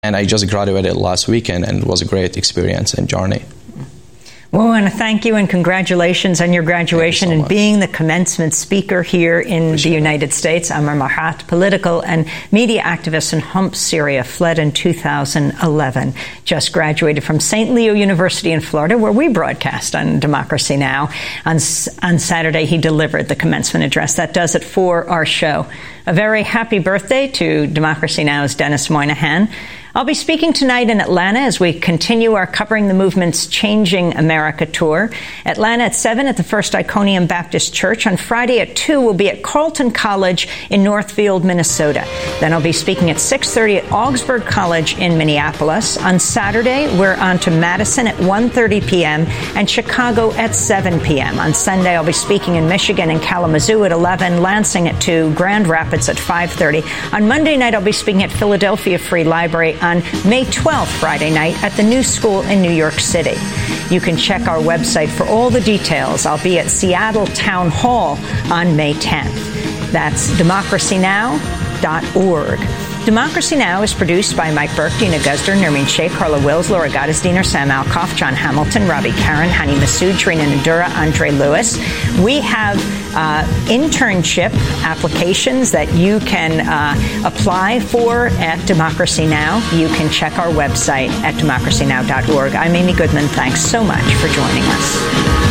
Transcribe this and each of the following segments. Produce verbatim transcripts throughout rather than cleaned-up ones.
And I just graduated last weekend, and it was a great experience and journey. Well, I want to thank you and congratulations on your graduation so and much. being the commencement speaker here in Appreciate the United that. States. Amr Mahat, political and media activist in Homs, Syria, fled in two thousand eleven. Just graduated from Saint Leo University in Florida, where we broadcast on Democracy Now! On, on Saturday, he delivered the commencement address. That does it for our show. A very happy birthday to Democracy Now!'s Dennis Moynihan. I'll be speaking tonight in Atlanta as we continue our Covering the Movement's Changing America tour. Atlanta at seven at the First Iconium Baptist Church. On Friday at two, we'll be at Carleton College in Northfield, Minnesota. Then I'll be speaking at six thirty at Augsburg College in Minneapolis. On Saturday, we're on to Madison at one thirty p.m. and Chicago at seven p.m. On Sunday, I'll be speaking in Michigan and Kalamazoo at eleven, Lansing at two, Grand Rapids at five thirty. On Monday night, I'll be speaking at Philadelphia Free Library on May twelfth, Friday night, at the New School in New York City. You can check our website for all the details. I'll be at Seattle Town Hall on May tenth. That's democracy now dot org. Democracy Now! Is produced by Mike Burke, Dina Guzder, Nermeen Sheikh, Carla Wills, Laura Gottesdiener, Sam Alkoff, John Hamilton, Robbie Karen, Hani Massoud, Trina Nadura, Andre Lewis. We have uh, internship applications that you can uh, apply for at Democracy Now! You can check our website at democracy now dot org. I'm Amy Goodman. Thanks so much for joining us.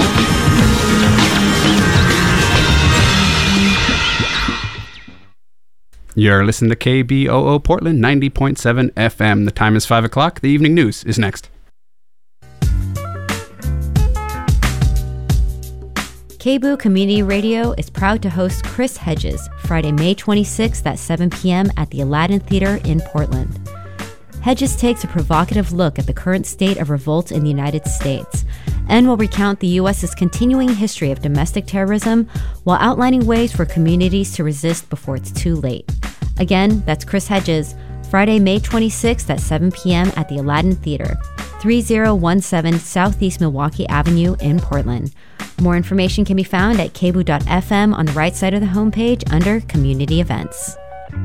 You're listening to K B O O Portland ninety point seven F M. The time is five o'clock. The evening news is next. K B O O Community Radio is proud to host Chris Hedges Friday, May twenty-sixth at seven p.m. at the Aladdin Theater in Portland. Hedges takes a provocative look at the current state of revolt in the United States and will recount the U S's continuing history of domestic terrorism while outlining ways for communities to resist before it's too late. Again, that's Chris Hedges, Friday, May twenty-sixth at seven p.m. at the Aladdin Theater, thirty seventeen Southeast Milwaukee Avenue in Portland. More information can be found at k b o o dot f m on the right side of the homepage under Community Events.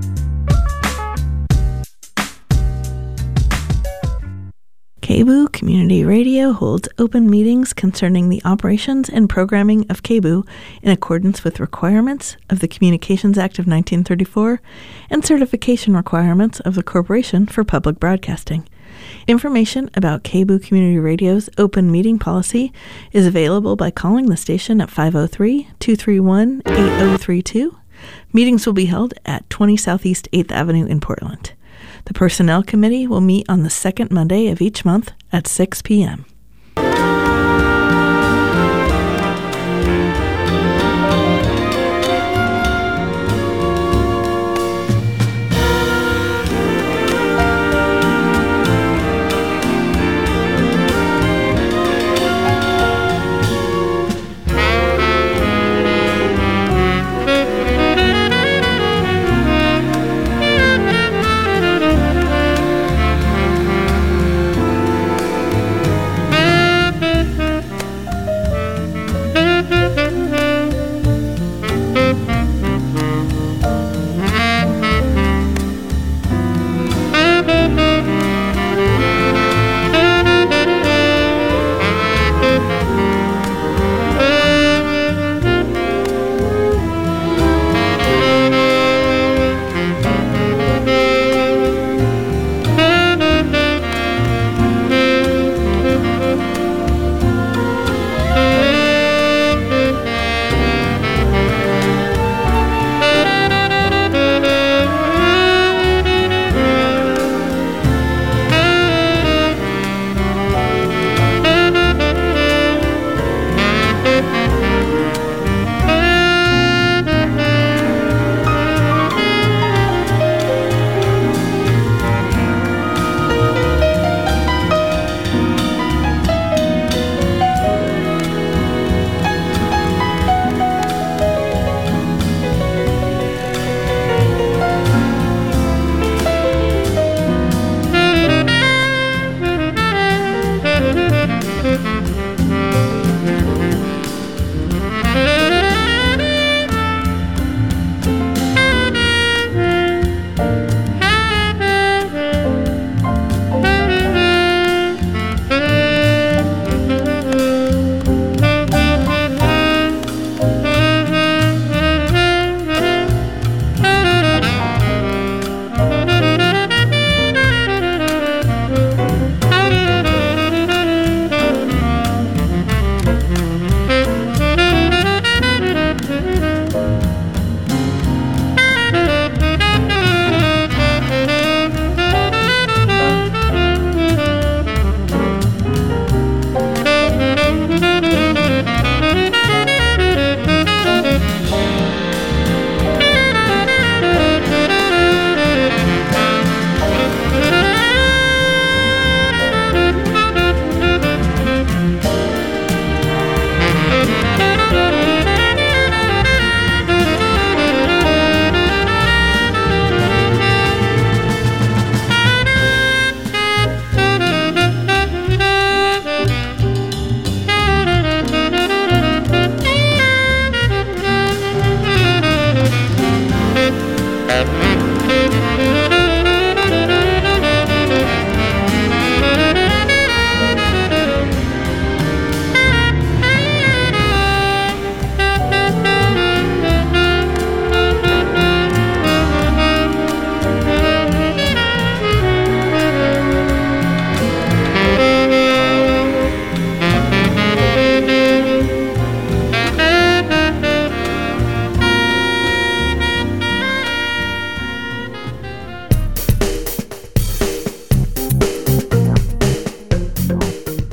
K B O O Community Radio holds open meetings concerning the operations and programming of K B O O in accordance with requirements of the Communications Act of nineteen thirty-four and certification requirements of the Corporation for Public Broadcasting. Information about K B O O Community Radio's open meeting policy is available by calling the station at five oh three, two three one, eight oh three two. Meetings will be held at twenty Southeast eighth Avenue in Portland. The Personnel Committee will meet on the second Monday of each month at six p.m.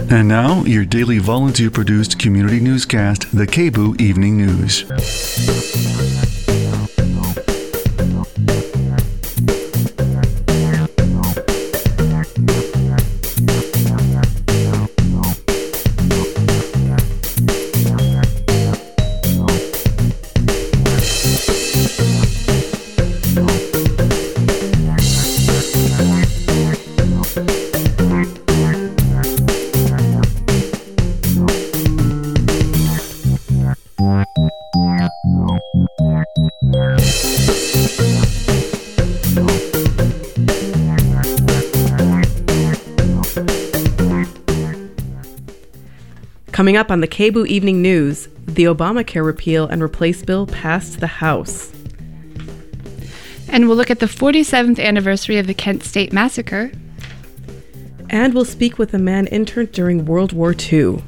And now, your daily volunteer-produced community newscast, the K B O Evening News. Coming up on the K B O Evening News, the Obamacare repeal and replace bill passed the House. And we'll look at the forty-seventh anniversary of the Kent State Massacre. And we'll speak with a man interned during World War Two.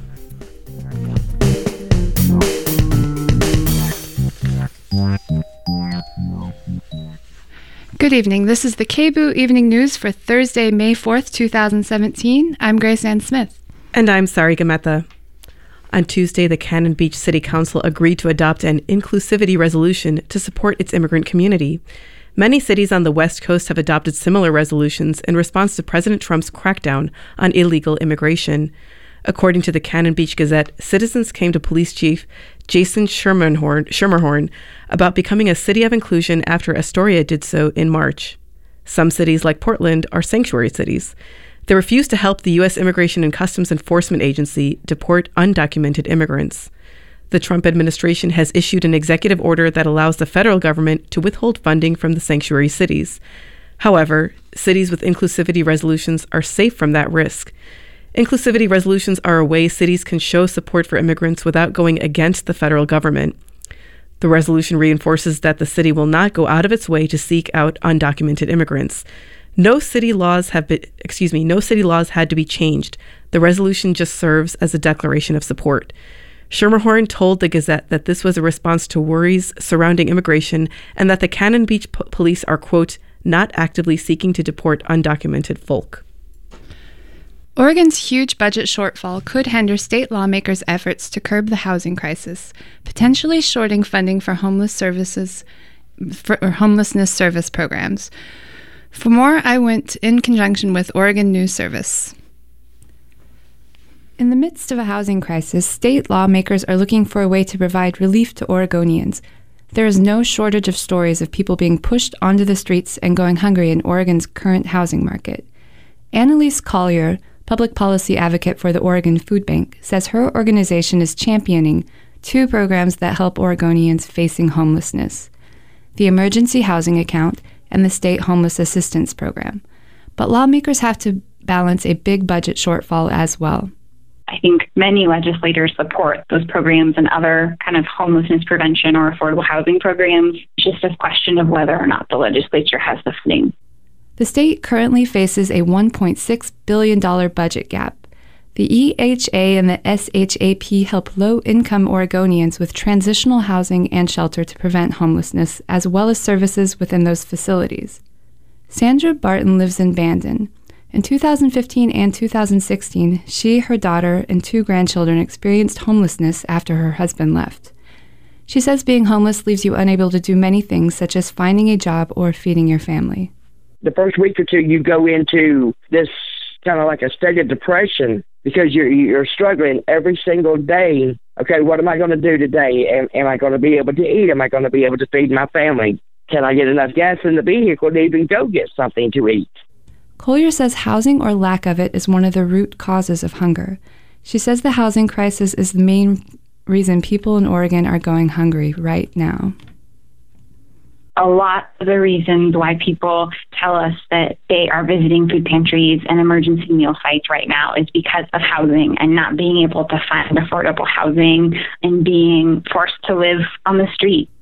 Good evening. This is the K B O Evening News for Thursday, May fourth, twenty seventeen. I'm Grace Ann Smith. And I'm Sarika Mehta. On Tuesday, the Cannon Beach City Council agreed to adopt an inclusivity resolution to support its immigrant community. Many cities on the West Coast have adopted similar resolutions in response to President Trump's crackdown on illegal immigration. According to the Cannon Beach Gazette, citizens came to Police Chief Jason Schermerhorn, Schermerhorn about becoming a city of inclusion after Astoria did so in March. Some cities, like Portland, are sanctuary cities. They refuse to help the U S Immigration and Customs Enforcement Agency deport undocumented immigrants. The Trump administration has issued an executive order that allows the federal government to withhold funding from the sanctuary cities. However, cities with inclusivity resolutions are safe from that risk. Inclusivity resolutions are a way cities can show support for immigrants without going against the federal government. The resolution reinforces that the city will not go out of its way to seek out undocumented immigrants. No city laws have been, excuse me, no city laws had to be changed. The resolution just serves as a declaration of support. Schermerhorn told the Gazette that this was a response to worries surrounding immigration and that the Cannon Beach p- police are, quote, not actively seeking to deport undocumented folk. Oregon's huge budget shortfall could hinder state lawmakers' efforts to curb the housing crisis, potentially shorting funding for homeless services for, or homelessness service programs. For more, I went in conjunction with Oregon News Service. In the midst of a housing crisis, state lawmakers are looking for a way to provide relief to Oregonians. There is no shortage of stories of people being pushed onto the streets and going hungry in Oregon's current housing market. Annalise Collier, public policy advocate for the Oregon Food Bank, says her organization is championing two programs that help Oregonians facing homelessness: the Emergency Housing Account and the State Homeless Assistance Program. But lawmakers have to balance a big budget shortfall as well. I think many legislators support those programs and other kind of homelessness prevention or affordable housing programs. It's just a question of whether or not the legislature has the funding. The state currently faces a one point six billion dollars budget gap. The E H A and the S H A P help low-income Oregonians with transitional housing and shelter to prevent homelessness, as well as services within those facilities. Sandra Barton lives in Bandon. In two thousand fifteen and two thousand sixteen, she, her daughter, and two grandchildren experienced homelessness after her husband left. She says being homeless leaves you unable to do many things, such as finding a job or feeding your family. The first week or two, you go into this kind of like a state of depression because you're you're struggling every single day. Okay, what am I going to do today? Am, am I going to be able to eat? Am I going to be able to feed my family? Can I get enough gas in the vehicle to even go get something to eat? Collier says housing or lack of it is one of the root causes of hunger. She says the housing crisis is the main reason people in Oregon are going hungry right now. A lot of the reasons why people tell us that they are visiting food pantries and emergency meal sites right now is because of housing and not being able to find affordable housing and being forced to live on the street.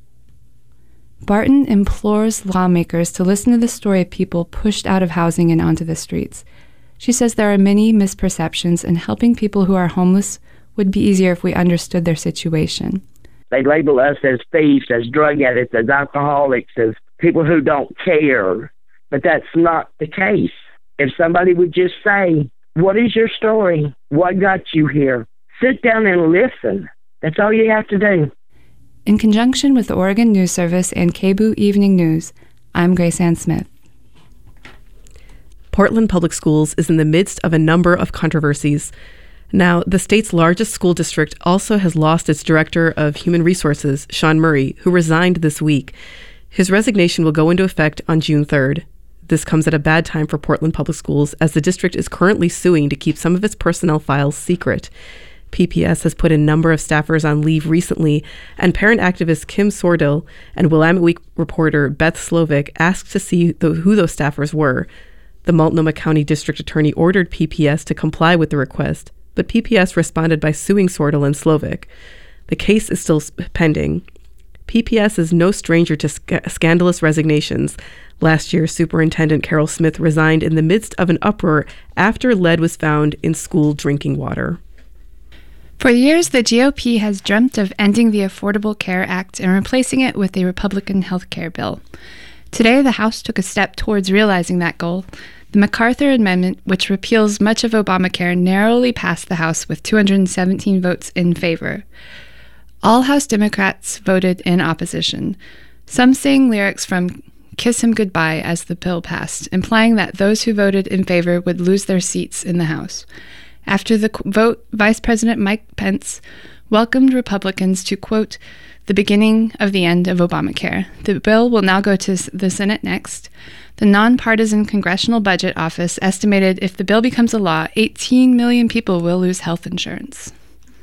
Barton implores lawmakers to listen to the story of people pushed out of housing and onto the streets. She says there are many misperceptions, and helping people who are homeless would be easier if we understood their situation. They label us as thieves, as drug addicts, as alcoholics, as people who don't care. But that's not the case. If somebody would just say, what is your story? what got you here. Sit down and listen. That's all you have to do. In conjunction with the Oregon News Service and K B O O Evening News, I'm Grace Ann Smith. Portland Public Schools is in the midst of a number of controversies. Now, the state's largest school district also has lost its director of human resources, Sean Murray, who resigned this week. His resignation will go into effect on June third. This comes at a bad time for Portland Public Schools, as the district is currently suing to keep some of its personnel files secret. P P S has put a number of staffers on leave recently, and parent activist Kim Sordill and Willamette Week reporter Beth Slovic asked to see the, who those staffers were. The Multnomah County District Attorney ordered P P S to comply with the request, but P P S responded by suing Sordill and Slovic. The case is still pending. P P S is no stranger to sc- scandalous resignations. Last year, Superintendent Carol Smith resigned in the midst of an uproar after lead was found in school drinking water. For years, the G O P has dreamt of ending the Affordable Care Act and replacing it with a Republican health care bill. Today, the House took a step towards realizing that goal. The MacArthur Amendment, which repeals much of Obamacare, narrowly passed the House with two hundred seventeen votes in favor. All House Democrats voted in opposition. Some sang lyrics from Kiss Him Goodbye as the bill passed, implying that those who voted in favor would lose their seats in the House. After the vote, Vice President Mike Pence welcomed Republicans to, quote, the beginning of the end of Obamacare. The bill will now go to the Senate next. The nonpartisan Congressional Budget Office estimated if the bill becomes a law, eighteen million people will lose health insurance.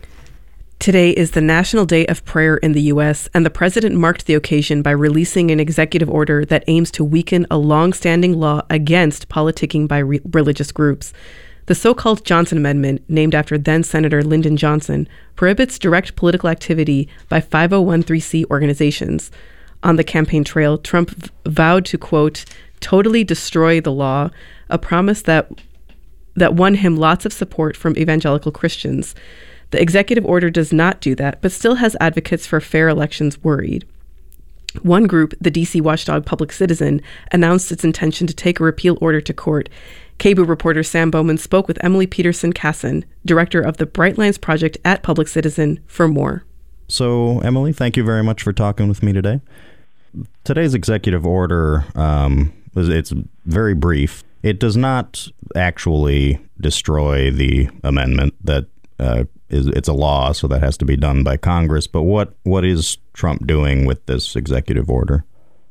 Today is the National Day of Prayer in the U S, and the president marked the occasion by releasing an executive order that aims to weaken a long-standing law against politicking by re- religious groups. The so-called Johnson Amendment, named after then-Senator Lyndon Johnson, prohibits direct political activity by five oh one c organizations. On the campaign trail, Trump v- vowed to, quote, totally destroy the law, a promise that that won him lots of support from evangelical Christians. The executive order does not do that, but still has advocates for fair elections worried. One group, the D C watchdog Public Citizen, announced its intention to take a repeal order to court. K B O O reporter Sam Bowman spoke with Emily Peterson-Casson, director of the Bright Lines Project at Public Citizen, for more. So, Emily, thank you very much for talking with me today. Today's executive order, um, it's very brief. It does not actually destroy the amendment that uh, is it's a law, so that has to be done by Congress. But what what is Trump doing with this executive order?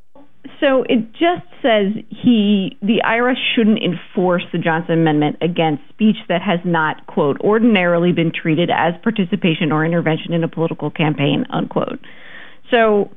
So it just says he, the I R S shouldn't enforce the Johnson Amendment against speech that has not, quote, ordinarily been treated as participation or intervention in a political campaign, unquote. So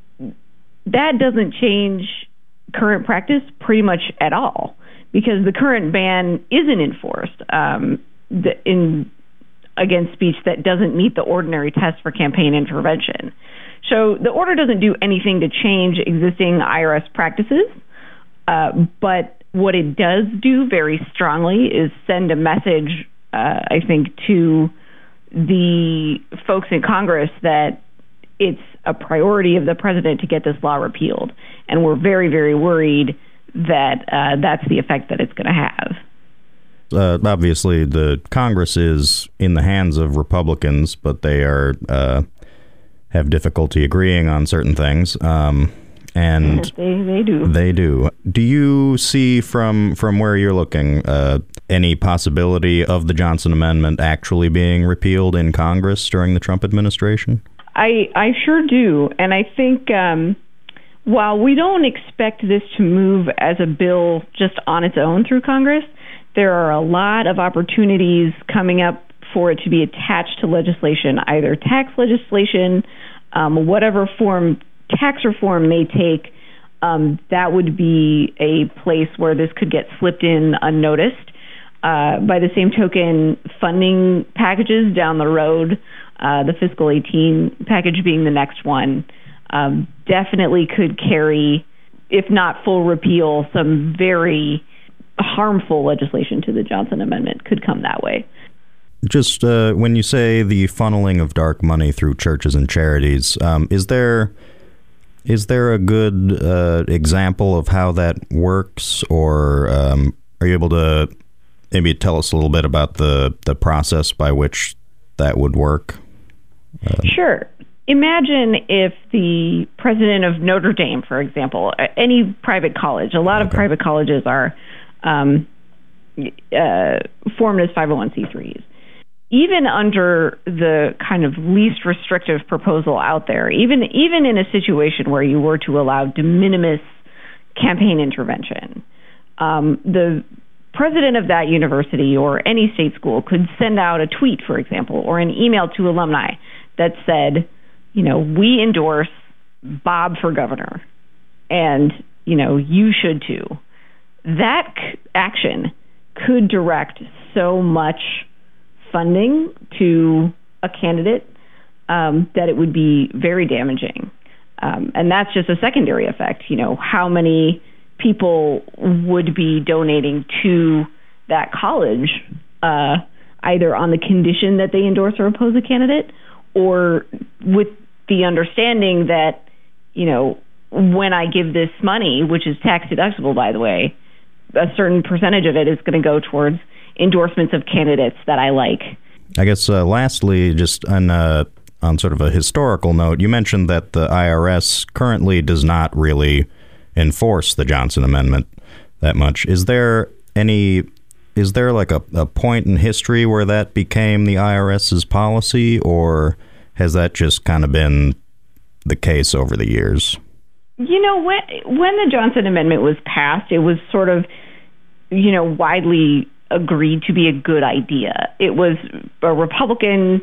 that doesn't change current practice pretty much at all, because the current ban isn't enforced um, the, in against speech that doesn't meet the ordinary test for campaign intervention. So the order doesn't do anything to change existing I R S practices, uh, but what it does do very strongly is send a message, uh, I think, to the folks in Congress that it's a priority of the president to get this law repealed. And we're very, very worried that uh, that's the effect that it's going to have. Uh, obviously, the Congress is in the hands of Republicans, but they are uh, have difficulty agreeing on certain things, um, and yes, they they do. They do. Do you see from from where you're looking uh, any possibility of the Johnson Amendment actually being repealed in Congress during the Trump administration? I I sure do, and I think um, while we don't expect this to move as a bill just on its own through Congress, there are a lot of opportunities coming up for it to be attached to legislation, either tax legislation, um, whatever form tax reform may take. Um, that would be a place where this could get slipped in unnoticed. Uh, by the same token, funding packages down the road, uh, the fiscal eighteen package being the next one, um, definitely could carry, if not full repeal, some very harmful legislation to the Johnson Amendment could come that way. Just uh, when you say the funneling of dark money through churches and charities, um, is there is there a good uh, example of how that works, or um, are you able to maybe tell us a little bit about the, the process by which that would work? Uh, sure. Imagine if the president of Notre Dame, for example, any private college, a lot okay. of private colleges are um, uh, formed as five oh one c threes. Even under the kind of least restrictive proposal out there, even even in a situation where you were to allow de minimis campaign intervention, um, the president of that university or any state school could send out a tweet, for example, or an email to alumni that said, you know, we endorse Bob for governor, and, you know, you should too. That c- action could direct so much funding to a candidate um, that it would be very damaging. Um, and that's just a secondary effect. You know, how many people would be donating to that college, uh, either on the condition that they endorse or oppose a candidate, or with the understanding that, you know, when I give this money, which is tax deductible, by the way, a certain percentage of it is going to go towards endorsements of candidates that I like. I guess uh, lastly, just on, uh, on sort of a historical note, you mentioned that the I R S currently does not really enforce the Johnson Amendment that much. Is there any, is there like a, a point in history where that became the IRS's policy, or has that just kind of been the case over the years? You know, when when the Johnson Amendment was passed, it was sort of, you know, widely agreed to be a good idea. It was a Republican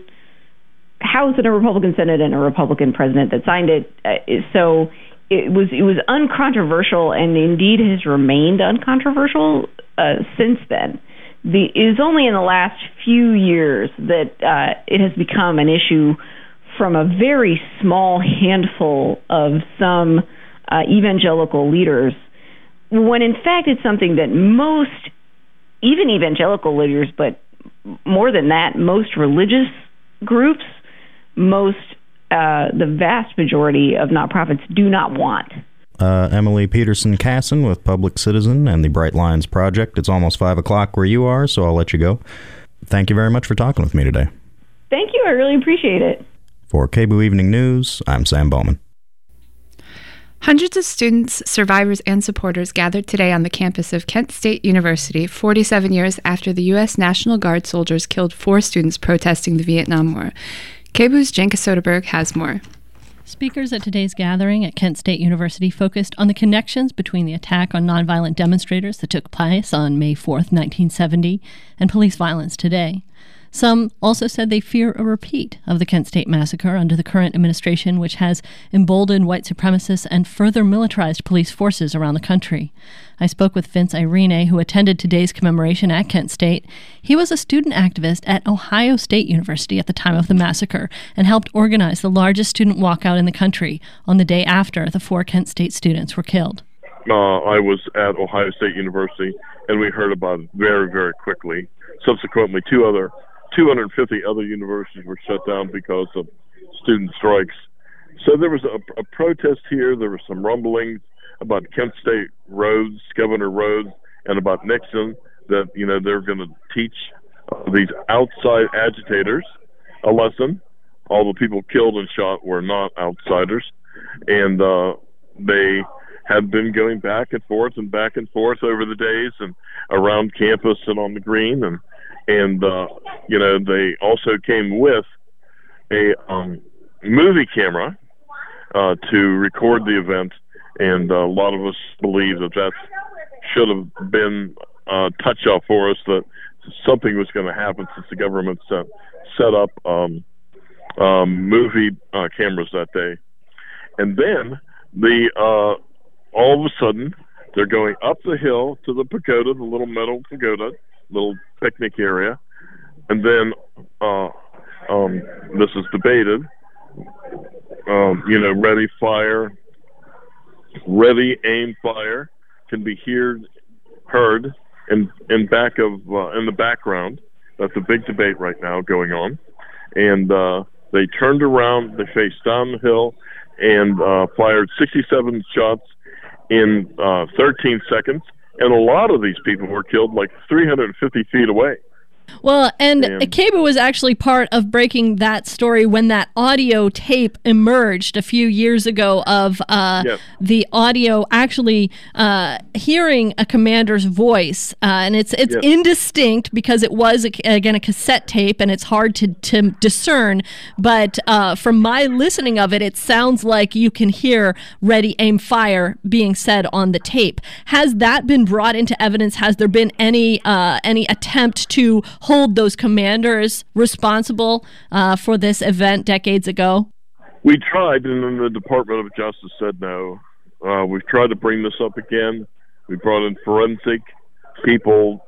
House and a Republican Senate and a Republican president that signed it. Uh, so it was it was uncontroversial, and indeed has remained uncontroversial uh, since then. The, it is only in the last few years that uh, it has become an issue from a very small handful of some uh, evangelical leaders, when in fact it's something that most, even evangelical leaders, but more than that, most religious groups, most, uh, the vast majority of nonprofits do not want. Uh, Emily Peterson Casson with Public Citizen and the Bright Lines Project. It's almost five o'clock where you are, so I'll let you go. Thank you very much for talking with me today. Thank you. I really appreciate it. For K B O Evening News, I'm Sam Bowman. Hundreds of students, survivors, and supporters gathered today on the campus of Kent State University, forty-seven years after the U S National Guard soldiers killed four students protesting the Vietnam War. K B O's Jenka Soderberg has more. Speakers at today's gathering at Kent State University focused on the connections between the attack on nonviolent demonstrators that took place on May fourth, nineteen seventy, and police violence today. Some also said they fear a repeat of the Kent State massacre under the current administration, which has emboldened white supremacists and further militarized police forces around the country. I spoke with Vince Irene, who attended today's commemoration at Kent State. He was a student activist at Ohio State University at the time of the massacre and helped organize the largest student walkout in the country on the day after the four Kent State students were killed. Uh, I was at Ohio State University, and we heard about it very, very quickly. Subsequently, two other two hundred fifty other universities were shut down because of student strikes. So there was a, a protest here. There were some rumblings about Kent State roads, Governor Roads, and about Nixon, that, you know, they're going to teach uh, these outside agitators a lesson. All the people killed and shot were not outsiders. And uh, they had been going back and forth and back and forth over the days and around campus and on the green. And And, uh, you know, they also came with a um, movie camera uh, to record the event. And uh, a lot of us believe that that should have been a touch-off for us, that something was going to happen since the government set, set up um, um, movie uh, cameras that day. And then the uh, all of a sudden, they're going up the hill to the pagoda, the little metal pagoda, little picnic area, and then uh, um, this is debated. Um, you know, ready, fire, ready, aim, fire can be heard, heard in in back of uh, in the background. That's a big debate right now going on, and uh, they turned around, they faced down the hill, and uh, fired sixty-seven shots in uh, thirteen seconds. And a lot of these people were killed like three hundred fifty feet away. Well, and, and KABU was actually part of breaking that story when that audio tape emerged a few years ago of uh, yes. the audio actually uh, hearing a commander's voice. Uh, and it's it's yes. indistinct because it was, a, again, a cassette tape, and it's hard to, to discern. But uh, from my listening of it, it sounds like you can hear "ready, aim, fire" being said on the tape. Has that been brought into evidence? Has there been any uh, any attempt to hold those commanders responsible uh, for this event decades ago? We tried, and then the Department of Justice said no. Uh, we've tried to bring this up again. We brought in forensic people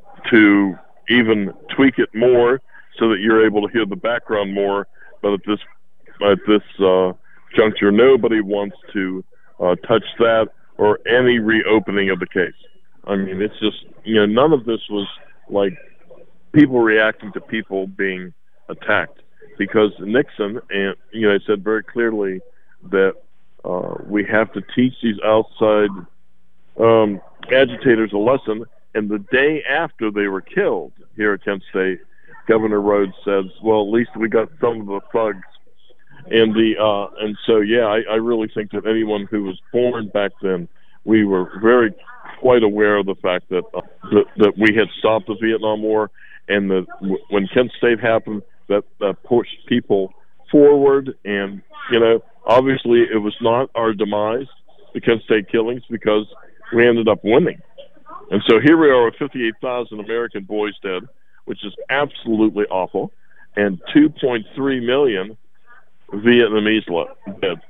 to even tweak it more so that you're able to hear the background more. But at this at this uh, juncture, nobody wants to uh, touch that or any reopening of the case. I mean, it's just, you know, none of this was like people reacting to people being attacked, because Nixon, and you know, said very clearly that uh, we have to teach these outside um, agitators a lesson. And the day after they were killed here at Kent State, Governor Rhodes says, "Well, at least we got some of the thugs." And the uh, and so yeah, I, I really think that anyone who was born back then, we were very quite aware of the fact that uh, that, that we had stopped the Vietnam War. And the, when Kent State happened, that, that pushed people forward. And, you know, obviously it was not our demise, the Kent State killings, because we ended up winning. And so here we are with fifty-eight thousand American boys dead, which is absolutely awful, and two point three million Vietnamese dead.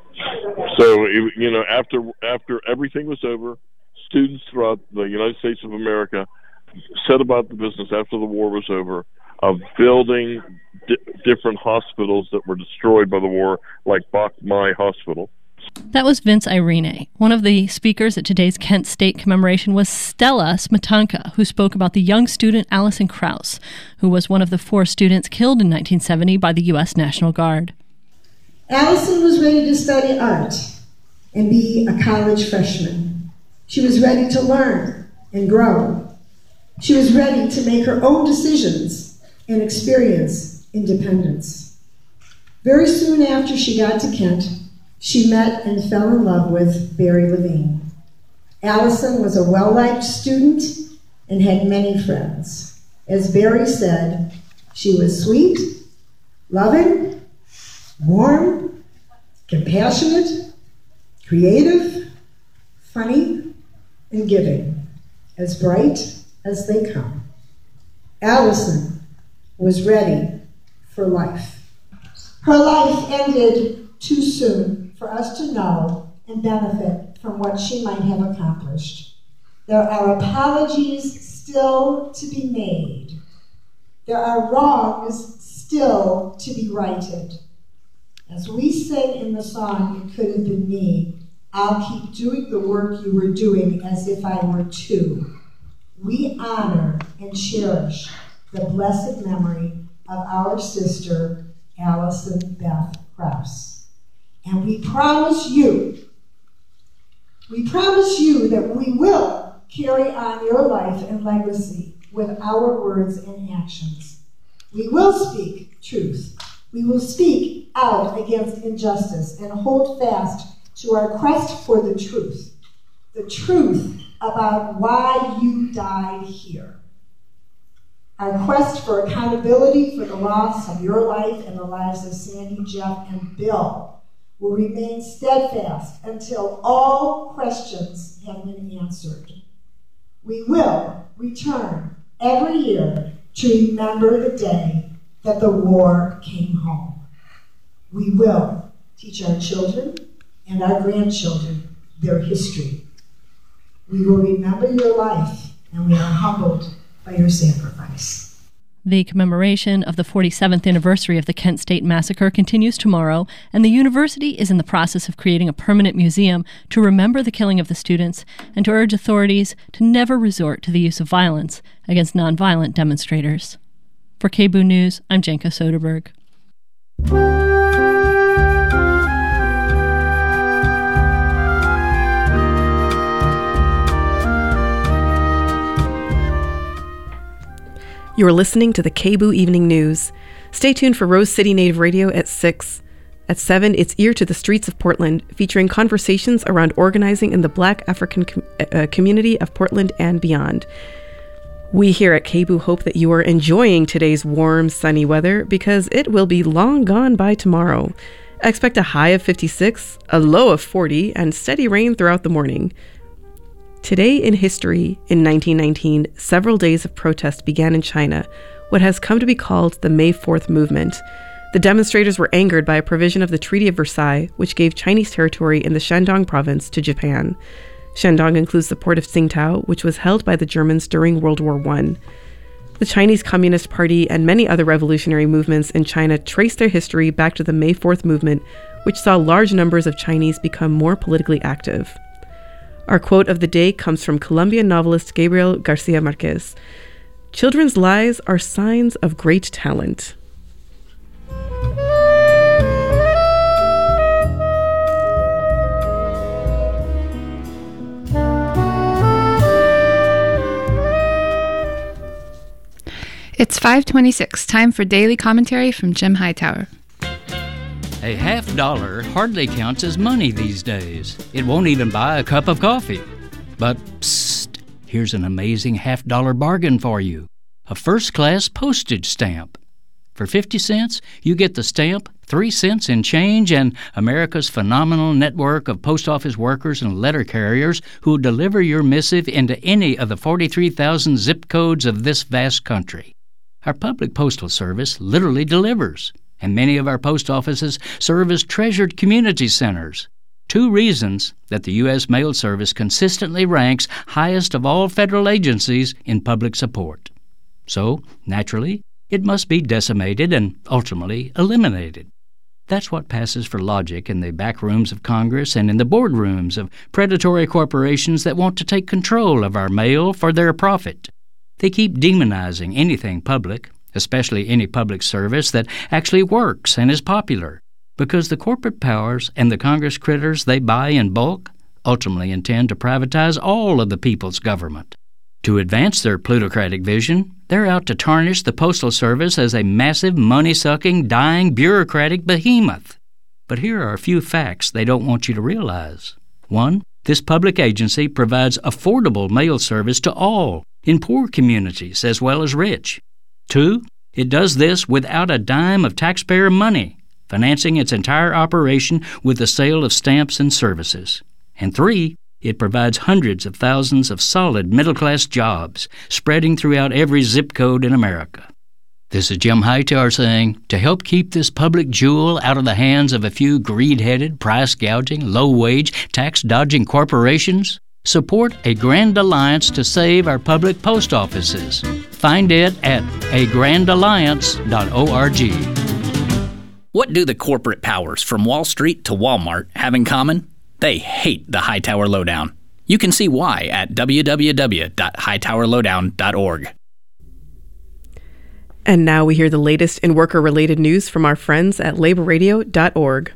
So, you know, after after everything was over, students throughout the United States of America set about the business after the war was over of building di- different hospitals that were destroyed by the war, like Bach Mai Hospital. That was Vince Irene. One of the speakers at today's Kent State commemoration was Stella Smetanka, who spoke about the young student Allison Krauss, who was one of the four students killed in nineteen seventy by the U S National Guard. Allison was ready to study art and be a college freshman. She was ready to learn and grow. She was ready to make her own decisions and experience independence. Very soon after she got to Kent, she met and fell in love with Barry Levine. Allison was a well-liked student and had many friends. As Barry said, she was sweet, loving, warm, compassionate, creative, funny, and giving, as bright as they come. Allison was ready for life. Her life ended too soon for us to know and benefit from what she might have accomplished. There are apologies still to be made. There are wrongs still to be righted. As we sing in the song, "It Could Have Been Me," I'll keep doing the work you were doing as if I were too. We honor and cherish the blessed memory of our sister, Allison Beth Krauss. And we promise you, we promise you that we will carry on your life and legacy with our words and actions. We will speak truth. We will speak out against injustice and hold fast to our quest for the truth. The truth about why you died here. Our quest for accountability for the loss of your life and the lives of Sandy, Jeff, and Bill will remain steadfast until all questions have been answered. We will return every year to remember the day that the war came home. We will teach our children and our grandchildren their history. We will remember your life, and we are humbled by your sacrifice. The commemoration of the forty-seventh anniversary of the Kent State Massacre continues tomorrow, and the university is in the process of creating a permanent museum to remember the killing of the students and to urge authorities to never resort to the use of violence against nonviolent demonstrators. For K B O O News, I'm Jenka Soderberg. You're listening to the K B O O Evening News. Stay tuned for Rose City Native Radio at six. At seven, it's Ear to the Streets of Portland, featuring conversations around organizing in the Black African com- uh, community of Portland and beyond. We here at K B O O hope that you are enjoying today's warm, sunny weather because it will be long gone by tomorrow. Expect a high of fifty-six, a low of forty, and steady rain throughout the morning. Today in history, in nineteen nineteen, several days of protest began in China, what has come to be called the May fourth movement. The demonstrators were angered by a provision of the Treaty of Versailles, which gave Chinese territory in the Shandong province to Japan. Shandong includes the port of Tsingtao, which was held by the Germans during World War One. The Chinese Communist Party and many other revolutionary movements in China trace their history back to the May fourth movement, which saw large numbers of Chinese become more politically active. Our quote of the day comes from Colombian novelist Gabriel Garcia Marquez. "Children's lives are signs of great talent." It's five twenty-six, time for daily commentary from Jim Hightower. A half dollar hardly counts as money these days. It won't even buy a cup of coffee. But psst, here's an amazing half dollar bargain for you. A first-class postage stamp. For fifty cents, you get the stamp, three cents in change, and America's phenomenal network of post office workers and letter carriers who deliver your missive into any of the forty-three thousand zip codes of this vast country. Our public postal service literally delivers, and many of our post offices serve as treasured community centers. Two reasons that the U S Mail Service consistently ranks highest of all federal agencies in public support. So, naturally, it must be decimated and ultimately eliminated. That's what passes for logic in the back rooms of Congress and in the boardrooms of predatory corporations that want to take control of our mail for their profit. They keep demonizing anything public, especially any public service that actually works and is popular, because the corporate powers and the Congress critters they buy in bulk ultimately intend to privatize all of the people's government. To advance their plutocratic vision, they're out to tarnish the Postal Service as a massive, money-sucking, dying, bureaucratic behemoth. But here are a few facts they don't want you to realize. One, this public agency provides affordable mail service to all, in poor communities as well as rich. Two, it does this without a dime of taxpayer money, financing its entire operation with the sale of stamps and services. And three, it provides hundreds of thousands of solid middle-class jobs, spreading throughout every zip code in America. This is Jim Hightower saying, to help keep this public jewel out of the hands of a few greed-headed, price-gouging, low-wage, tax-dodging corporations, support a grand alliance to save our public post offices. Find it at a grand alliance dot org. What do the corporate powers from Wall Street to Walmart have in common? They hate the Hightower Lowdown. You can see why at w w w dot hightower lowdown dot org. And now we hear the latest in worker-related news from our friends at labor radio dot org.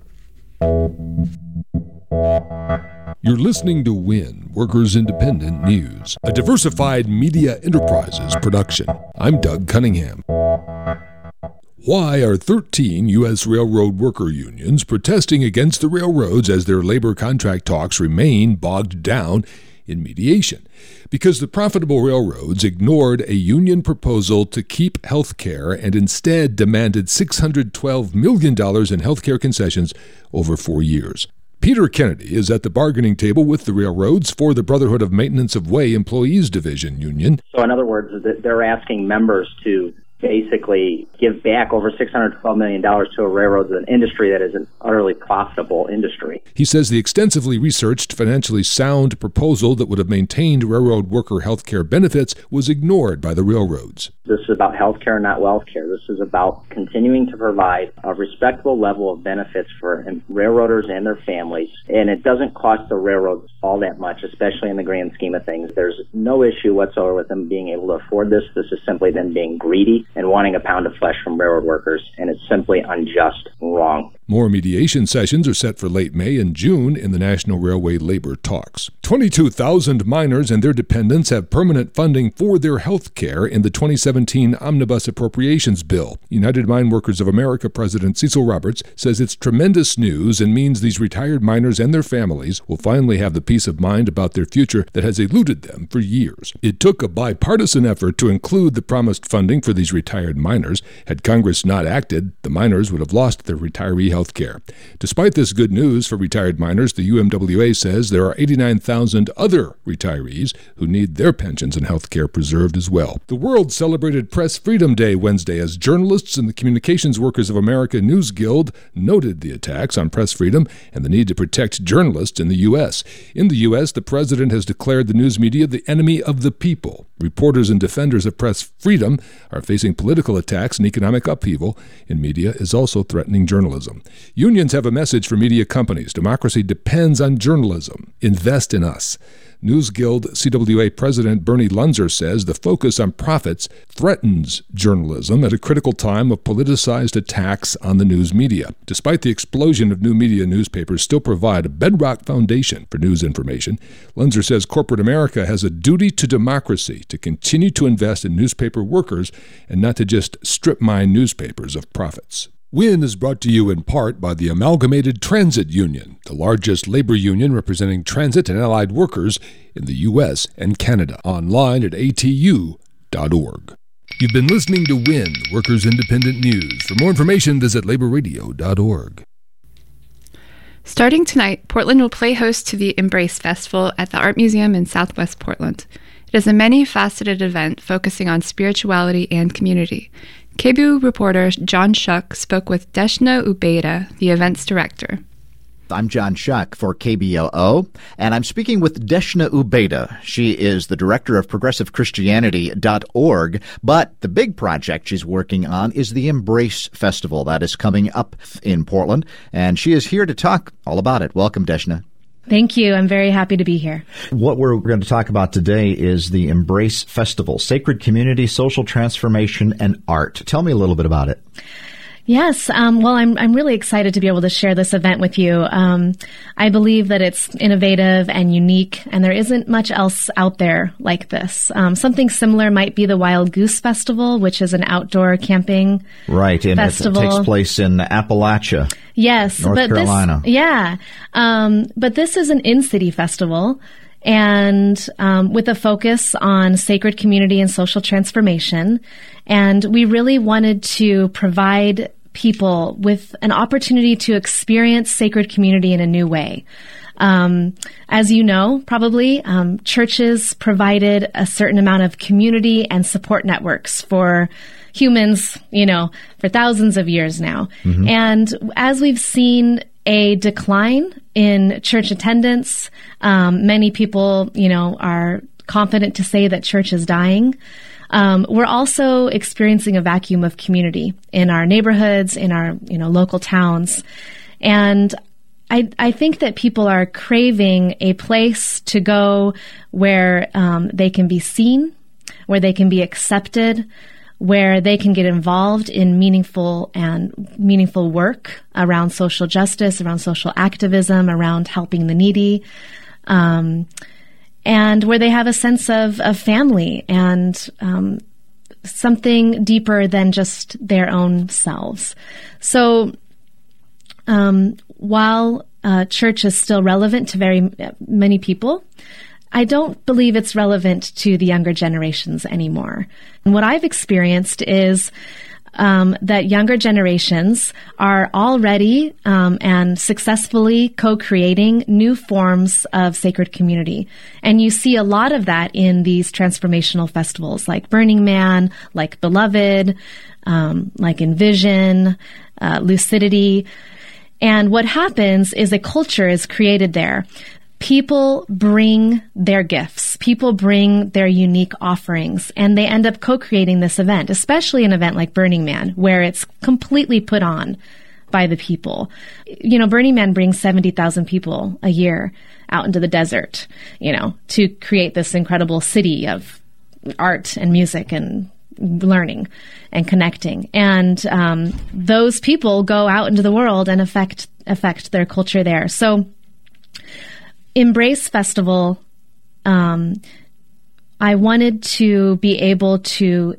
You're listening to WIN, Workers Independent News, a diversified media enterprises production. I'm Doug Cunningham. Why are thirteen U S railroad worker unions protesting against the railroads as their labor contract talks remain bogged down in mediation? Because the profitable railroads ignored a union proposal to keep health care and instead demanded six hundred twelve million dollars in health care concessions over four years. Peter Kennedy is at the bargaining table with the railroads for the Brotherhood of Maintenance of Way Employees Division Union. So in other words, they're asking members to basically give back over six hundred twelve million dollars to a railroad, an industry that is an utterly profitable industry. He says the extensively researched, financially sound proposal that would have maintained railroad worker health care benefits was ignored by the railroads. This is about health care, not wealth care. This is about continuing to provide a respectable level of benefits for railroaders and their families. And it doesn't cost the railroads all that much, especially in the grand scheme of things. There's no issue whatsoever with them being able to afford this. This is simply them being greedy and wanting a pound of flesh from railroad workers. And it's simply unjust and wrong. More mediation sessions are set for late May and June in the National Railway labor talks. twenty-two thousand miners and their dependents have permanent funding for their health care in the twenty seventeen seventeen Omnibus Appropriations Bill. United Mine Workers of America President Cecil Roberts says it's tremendous news and means these retired miners and their families will finally have the peace of mind about their future that has eluded them for years. It took a bipartisan effort to include the promised funding for these retired miners. Had Congress not acted, the miners would have lost their retiree health care. Despite this good news for retired miners, the U M W A says there are eighty-nine thousand other retirees who need their pensions and health care preserved as well. The world celebrated Press Freedom Day Wednesday as journalists and the Communications Workers of America News Guild noted the attacks on press freedom and the need to protect journalists in the U S. In the U S, the president has declared the news media the enemy of the people. Reporters and defenders of press freedom are facing political attacks and economic upheaval, and media is also threatening journalism. Unions have a message for media companies. Democracy depends on journalism. Invest in us. News Guild C W A President Bernie Lunzer says the focus on profits threatens journalism at a critical time of politicized attacks on the news media. Despite the explosion of new media, newspapers still provide a bedrock foundation for news information. Lunzer says corporate America has a duty to democracy to continue to invest in newspaper workers and not to just strip mine newspapers of profits. WIN is brought to you in part by the Amalgamated Transit Union, the largest labor union representing transit and allied workers in the U S and Canada. Online at A T U dot org. You've been listening to WIN, Workers Independent News. For more information, visit labor radio dot org. Starting tonight, Portland will play host to the Embrace Festival at the Art Museum in Southwest Portland. It is a many-faceted event focusing on spirituality and community. K B O O reporter John Shuck spoke with Deshna Ubeida, the event's director. I'm John Shuck for K B O O, and I'm speaking with Deshna Ubeida. She is the director of progressive christianity dot org, but the big project she's working on is the Embrace Festival that is coming up in Portland, and she is here to talk all about it. Welcome, Deshna. Thank you. I'm very happy to be here. What we're going to talk about today is the Embrace Festival, Sacred Community, Social Transformation, and Art. Tell me a little bit about it. Yes. Um, well, I'm I'm really excited to be able to share this event with you. Um, I believe that it's innovative and unique, and there isn't much else out there like this. Um, something similar might be the Wild Goose Festival, which is an outdoor camping right, and festival. It takes place in Appalachia. Yes, North but Carolina. This, yeah, um, but this is an in-city festival. And um, with a focus on sacred community and social transformation. And we really wanted to provide people with an opportunity to experience sacred community in a new way. Um, as you know, probably, um, churches provided a certain amount of community and support networks for humans, you know, for thousands of years now. Mm-hmm. And as we've seen a decline in church attendance, um, many people, you know, are confident to say that church is dying. Um, we're also experiencing a vacuum of community in our neighborhoods, in our, you know, local towns. And I, I think that people are craving a place to go where um, they can be seen, where they can be accepted, where they can get involved in meaningful and meaningful work around social justice, around social activism, around helping the needy, um, and where they have a sense of, of family and um, something deeper than just their own selves. So um, while uh, church is still relevant to very many people, I don't believe it's relevant to the younger generations anymore. And what I've experienced is um, that younger generations are already um, and successfully co-creating new forms of sacred community. And you see a lot of that in these transformational festivals like Burning Man, like Beloved, um, like Envision, uh, Lucidity. And what happens is a culture is created there. People bring their gifts. People bring their unique offerings, and they end up co-creating this event, especially an event like Burning Man, where it's completely put on by the people. You know, Burning Man brings seventy thousand people a year out into the desert, you know, to create this incredible city of art and music and learning and connecting. And um, those people go out into the world and affect affect their culture there. So Embrace Festival, um, I wanted to be able to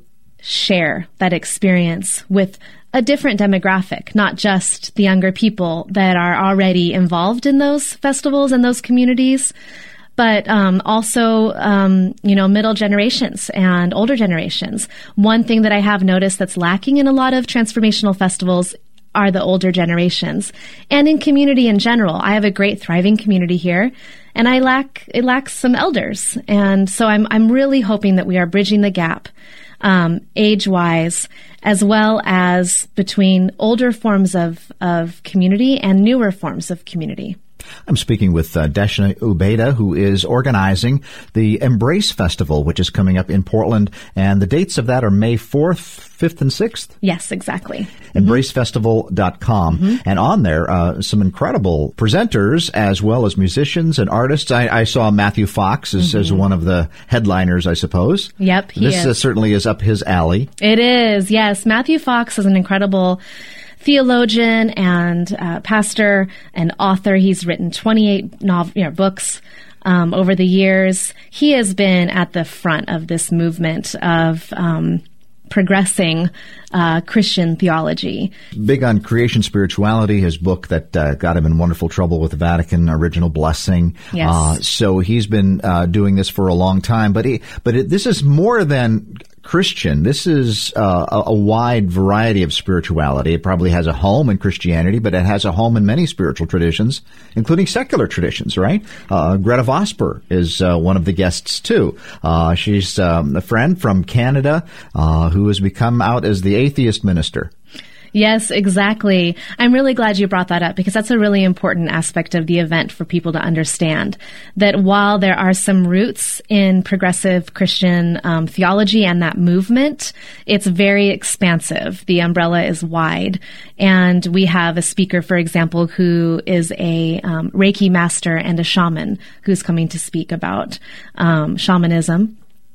share that experience with a different demographic, not just the younger people that are already involved in those festivals and those communities, but um, also, um, you know, middle generations and older generations. One thing that I have noticed that's lacking in a lot of transformational festivals are the older generations, and in community in general. I have a great, thriving community here, and I lack it lacks some elders, and so I'm I'm really hoping that we are bridging the gap, um, age-wise, as well as between older forms of of community and newer forms of community. I'm speaking with uh, Deshna Ubeda, who is organizing the Embrace Festival, which is coming up in Portland. And the dates of that are May fourth, fifth, and sixth? Yes, exactly. embrace festival dot com. Mm-hmm. And on there, uh, some incredible presenters as well as musicians and artists. I, I saw Matthew Fox as, mm-hmm. as one of the headliners, I suppose. Yep, he this is. This uh, certainly is up his alley. It is, yes. Matthew Fox is an incredible theologian and uh, pastor and author. He's written twenty-eight novel, you know, books um, over the years. He has been at the front of this movement of um, progressing uh, Christian theology. Big on creation spirituality, his book that uh, got him in wonderful trouble with the Vatican, Original Blessing. Yes. Uh, so he's been uh, doing this for a long time. But he, but it, this is more than Christian. This is uh, a, a wide variety of spirituality. It probably has a home in Christianity, but it has a home in many spiritual traditions, including secular traditions, right? Uh, Greta Vosper is uh, one of the guests, too. Uh, she's um, a friend from Canada uh, who has become out as the atheist minister. Yes, exactly. I'm really glad you brought that up because that's a really important aspect of the event for people to understand. That while there are some roots in progressive Christian um, theology and that movement, it's very expansive. The umbrella is wide. And we have a speaker, for example, who is a um, Reiki master and a shaman who's coming to speak about um, shamanism.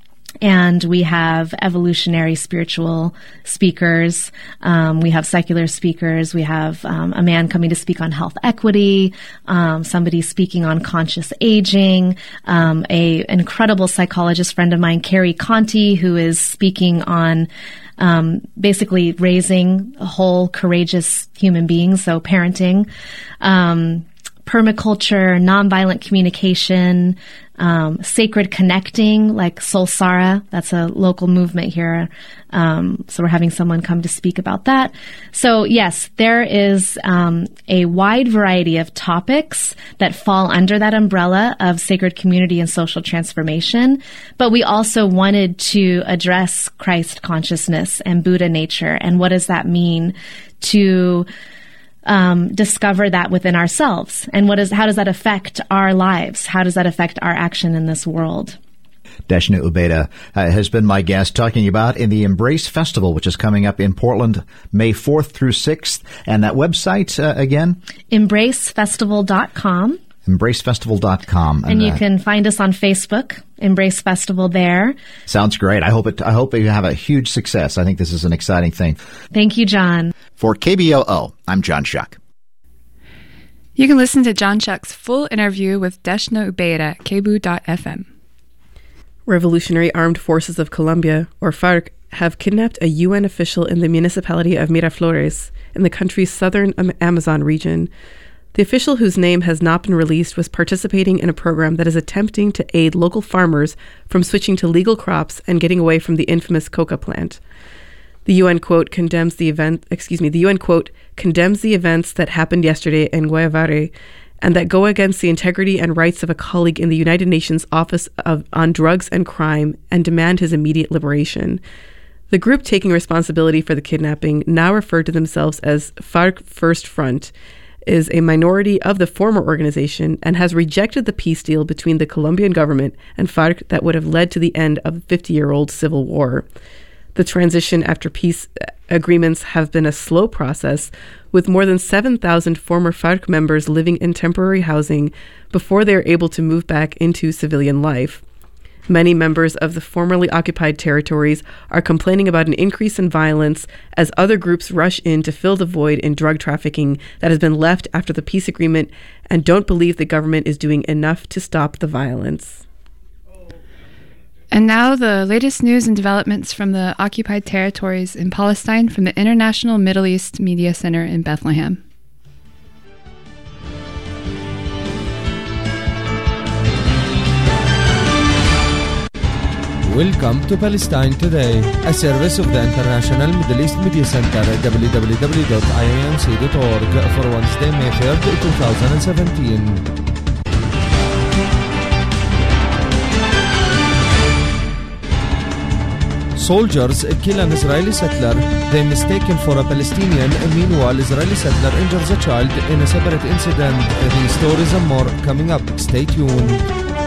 And we have evolutionary spiritual speakers. Um, we have secular speakers. We have um, a man coming to speak on health equity, um, somebody speaking on conscious aging, um, a an incredible psychologist friend of mine, Carrie Conti, who is speaking on um, basically raising whole, courageous human beings, so parenting, um, permaculture, nonviolent communication, Um, sacred connecting, like Soulsara. That's a local movement here. Um, so we're having someone come to speak about that. So yes, there is um, a wide variety of topics that fall under that umbrella of sacred community and social transformation. But we also wanted to address Christ consciousness and Buddha nature. And what does that mean to Um, discover that within ourselves, and what is how does that affect our lives? How does that affect our action in this world? Deshna Ubeda uh, has been my guest talking about in the Embrace Festival, which is coming up in Portland, May fourth through sixth. And that website uh, again? embrace festival dot com. embrace festival dot com. And, and you uh, can find us on Facebook, Embrace Festival there. Sounds great. I hope it. I hope you have a huge success. I think this is an exciting thing. Thank you, John. For K B O O, I'm John Shuck. You can listen to John Shuck's full interview with Deshna Ubeda at k b u dot f m. Revolutionary Armed Forces of Colombia, or FARC, have kidnapped a U N official in the municipality of Miraflores in the country's southern Amazon region. The official, whose name has not been released, was participating in a program that is attempting to aid local farmers from switching to legal crops and getting away from the infamous coca plant. The U N quote condemns the event, excuse me, the U N quote condemns the events that happened yesterday in Guayavare and that go against the integrity and rights of a colleague in the United Nations Office of, on Drugs and Crime and demand his immediate liberation. The group taking responsibility for the kidnapping, now referred to themselves as FARC First Front, is a minority of the former organization and has rejected the peace deal between the Colombian government and FARC that would have led to the end of the fifty-year-old civil war. The transition after peace agreements have been a slow process, with more than seven thousand former FARC members living in temporary housing before they are able to move back into civilian life. Many members of the formerly occupied territories are complaining about an increase in violence as other groups rush in to fill the void in drug trafficking that has been left after the peace agreement and don't believe the government is doing enough to stop the violence. And now the latest news and developments from the occupied territories in Palestine from the International Middle East Media Center in Bethlehem. Welcome to Palestine Today, a service of the International Middle East Media Center at w w w dot i a m c dot org for Wednesday, May third, twenty seventeen. Soldiers kill an Israeli settler, they mistaken for a Palestinian. Meanwhile, Israeli settler injures a child in a separate incident. These stories and more coming up. Stay tuned.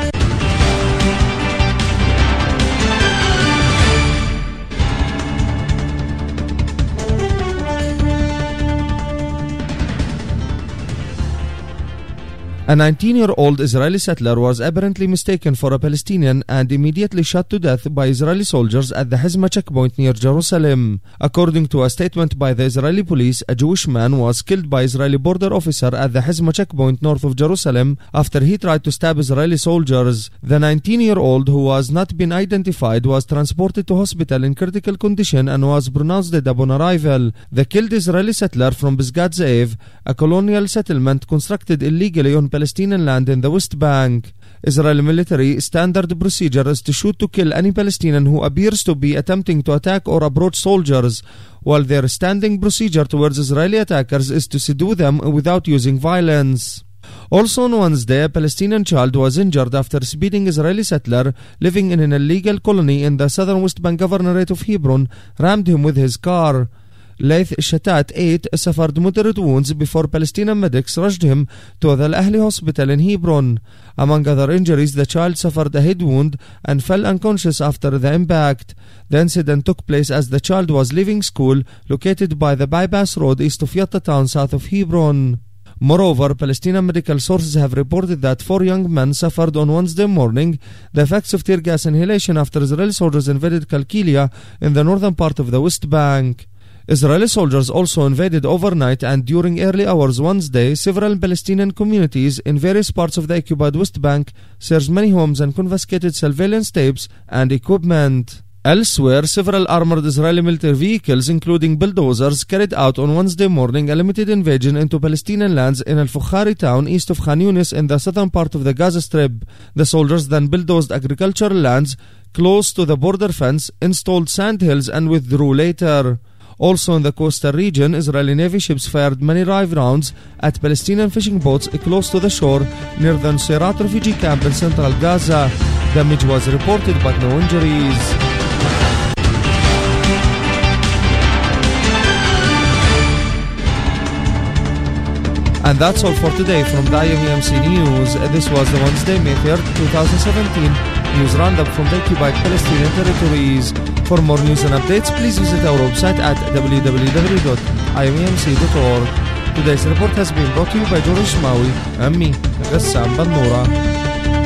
A nineteen-year-old Israeli settler was apparently mistaken for a Palestinian and immediately shot to death by Israeli soldiers at the Hizma checkpoint near Jerusalem. According to a statement by the Israeli police, a Jewish man was killed by Israeli border officer at the Hizma checkpoint north of Jerusalem after he tried to stab Israeli soldiers. The nineteen-year-old, who has not been identified, was transported to hospital in critical condition and was pronounced dead upon arrival. The killed Israeli settler from Pisgat Ze'ev, a colonial settlement constructed illegally on Palestinian land in the West Bank. Israeli military standard procedure is to shoot to kill any Palestinian who appears to be attempting to attack or approach soldiers, while their standing procedure towards Israeli attackers is to subdue them without using violence. Also on Wednesday, a Palestinian child was injured after speeding Israeli settler living in an illegal colony in the southern West Bank governorate of Hebron rammed him with his car. Laith Shatat, eight, suffered moderate wounds before Palestinian medics rushed him to the Al Ahli hospital in Hebron. Among other injuries, the child suffered a head wound and fell unconscious after the impact. The incident took place as the child was leaving school located by the bypass road east of Yatta town south of Hebron. Moreover, Palestinian medical sources have reported that four young men suffered on Wednesday morning the effects of tear gas inhalation after Israeli soldiers invaded Kalkilia in the northern part of the West Bank. Israeli soldiers also invaded overnight and during early hours Wednesday several Palestinian communities in various parts of the occupied West Bank, searched many homes and confiscated surveillance tapes and equipment. Elsewhere, several armored Israeli military vehicles, including bulldozers, carried out on Wednesday morning a limited invasion into Palestinian lands in Al-Fukhari town east of Khan Yunis in the southern part of the Gaza Strip. The soldiers then bulldozed agricultural lands close to the border fence, installed sand hills and withdrew later. Also in the coastal region, Israeli Navy ships fired many live rounds at Palestinian fishing boats close to the shore near the Nuseirat refugee camp in central Gaza. Damage was reported but no injuries. And that's all for today from the I M E M C News. This was the Wednesday, May third, twenty seventeen news roundup from the occupied Palestinian territories. For more news and updates, please visit our website at w w w dot i m e m c dot org. Today's report has been brought to you by George Shmawi and me, Ghassan Bannura.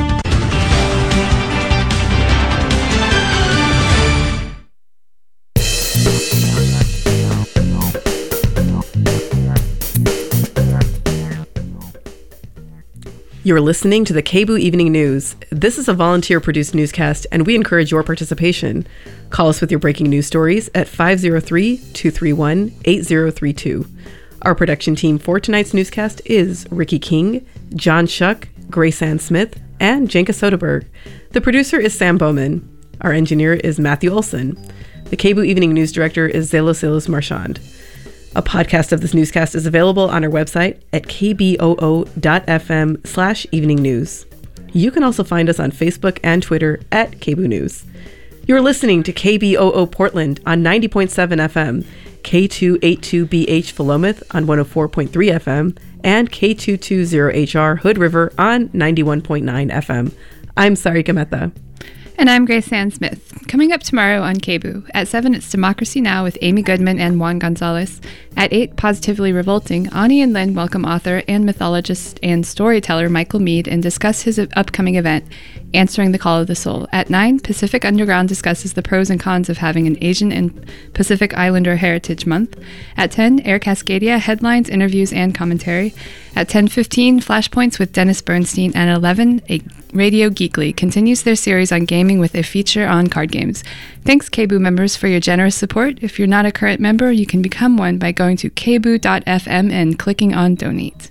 You're listening to the K B O O Evening News. This is a volunteer-produced newscast, and we encourage your participation. Call us with your breaking news stories at five oh three, two three one, eight oh three two. Our production team for tonight's newscast is Ricky King, John Shuck, Grace Ann Smith, and Jenka Soderberg. The producer is Sam Bowman. Our engineer is Matthew Olson. The K B O O Evening News director is Zelos Marchand. A podcast of this newscast is available on our website at kboo.fm slash evening news. You can also find us on Facebook and Twitter at K B O O News. You're listening to K B O O Portland on ninety point seven F M, K two eighty-two B H Philomath on one oh four point three F M, and K two twenty H R Hood River on ninety-one point nine F M. I'm Sarika Mehta. And I'm Grace Ann Smith. Coming up tomorrow on K B O O. At seven, it's Democracy Now! With Amy Goodman and Juan Gonzalez. At eight, Positively Revolting, Ani and Lynn welcome author and mythologist and storyteller Michael Mead and discuss his upcoming event, Answering the Call of the Soul. At nine, Pacific Underground discusses the pros and cons of having an Asian and Pacific Islander Heritage Month. At ten, Air Cascadia, headlines, interviews, and commentary. At ten fifteen, Flashpoints with Dennis Bernstein. And eleven, a Radio Geekly continues their series on gaming with a feature on card games. Thanks, K B O O members, for your generous support. If you're not a current member, you can become one by going to k b o o dot f m and clicking on Donate.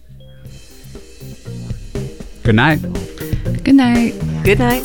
Good night. Good night. Good night.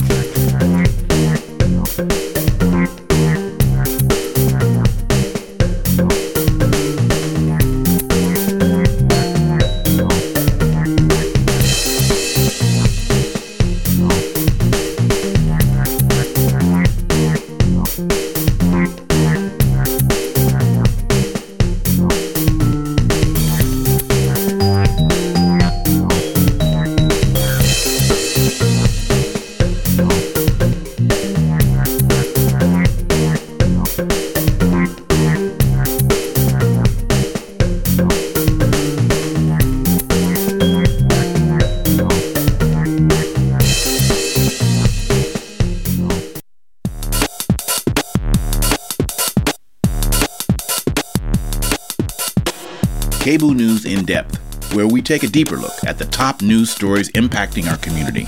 K B O O News in Depth, where we take a deeper look at the top news stories impacting our community.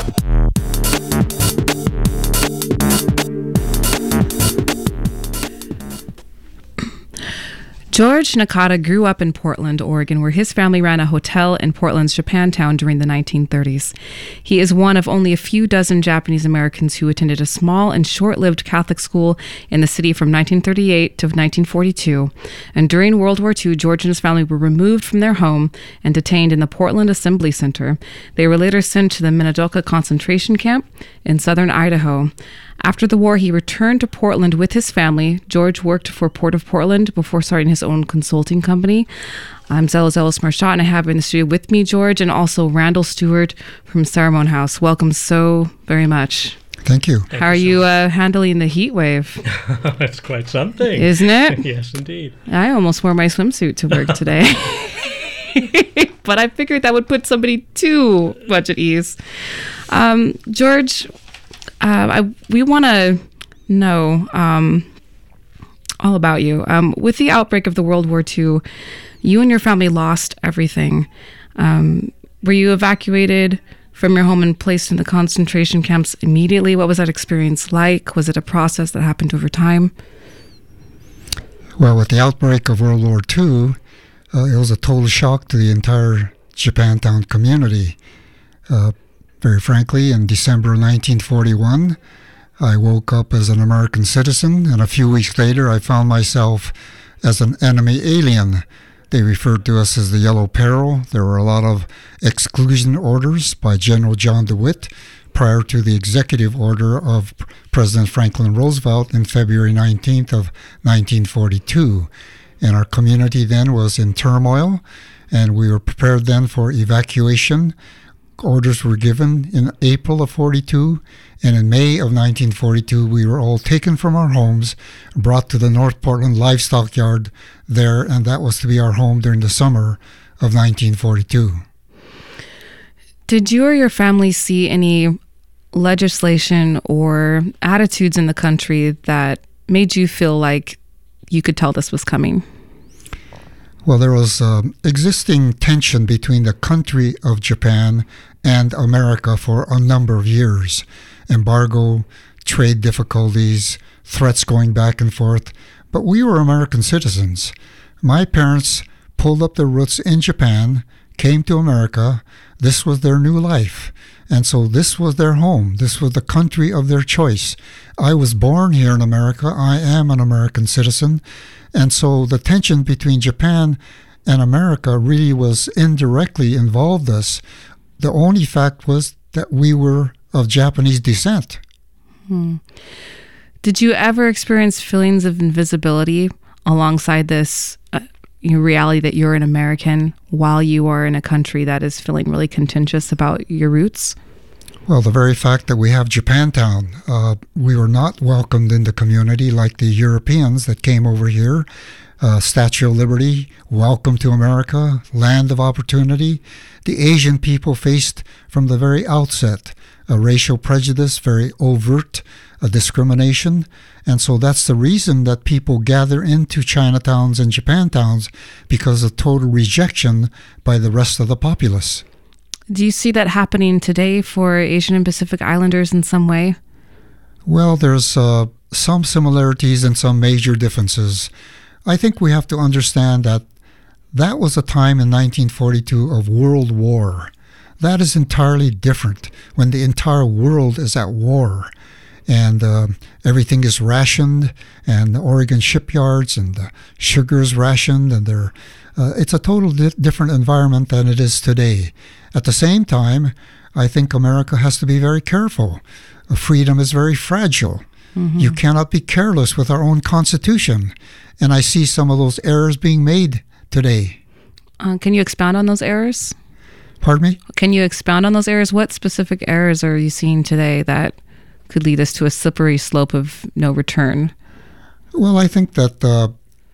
George Nakata grew up in Portland, Oregon, where his family ran a hotel in Portland's Japantown during the nineteen thirties. He is one of only a few dozen Japanese Americans who attended a small and short-lived Catholic school in the city from nineteen thirty-eight to nineteen forty-two. And during World War Two, George and his family were removed from their home and detained in the Portland Assembly Center. They were later sent to the Minidoka concentration camp in southern Idaho. After the war, he returned to Portland with his family. George worked for Port of Portland before starting his own consulting company. I'm Zelos Ellis Marchot, and I have in the studio with me George and also Randall Stewart from Ceremony House. Welcome so very much. Thank you. How are you uh, handling the heat wave? It's quite something. Isn't it? Yes, indeed. I almost wore my swimsuit to work today. But I figured that would put somebody too much at ease. Um, George... Uh, I, we want to know um, all about you. Um, with the outbreak of the World War Two, you and your family lost everything. Um, were you evacuated from your home and placed in the concentration camps immediately? What was that experience like? Was it a process that happened over time? Well, with the outbreak of World War Two, uh, it was a total shock to the entire Japantown community. Uh, Very frankly, in December nineteen forty-one, I woke up as an American citizen, and a few weeks later I found myself as an enemy alien. They referred to us as the Yellow Peril. There were a lot of exclusion orders by General John DeWitt prior to the executive order of President Franklin Roosevelt in February nineteenth of nineteen forty-two. And our community then was in turmoil, and we were prepared then for evacuation. Orders were given in April of forty-two, and in May of nineteen forty-two, we were all taken from our homes, brought to the North Portland Livestock Yard there, and that was to be our home during the summer of nineteen forty-two. Did you or your family see any legislation or attitudes in the country that made you feel like you could tell this was coming? Well, there was um, existing tension between the country of Japan and America for a number of years. Embargo, trade difficulties, threats going back and forth. But we were American citizens. My parents pulled up their roots in Japan, came to America. This was their new life. And so this was their home. This was the country of their choice. I was born here in America. I am an American citizen. And so the tension between Japan and America really was indirectly involved us. The only fact was that we were of Japanese descent. Hmm. Did you ever experience feelings of invisibility alongside this uh, reality that you're an American while you are in a country that is feeling really contentious about your roots? Well, the very fact that we have Japantown, uh, we were not welcomed in the community like the Europeans that came over here. Uh, Statue of Liberty, welcome to America, land of opportunity. The Asian people faced from the very outset a racial prejudice, very overt a discrimination. And so that's the reason that people gather into Chinatowns and Japantowns, because of total rejection by the rest of the populace. Do you see that happening today for Asian and Pacific Islanders in some way? Well, there's uh, some similarities and some major differences. I think we have to understand that that was a time in nineteen forty-two of World War. That is entirely different when the entire world is at war and uh, everything is rationed, and the Oregon shipyards and the sugar is rationed, and they're, uh, it's a total di- different environment than it is today. At the same time, I think America has to be very careful. Uh, freedom is very fragile. Mm-hmm. You cannot be careless with our own Constitution. And I see some of those errors being made today. Uh, can you expound on those errors? Pardon me? Can you expound on those errors? What specific errors are you seeing today that could lead us to a slippery slope of no return? Well, I think that uh,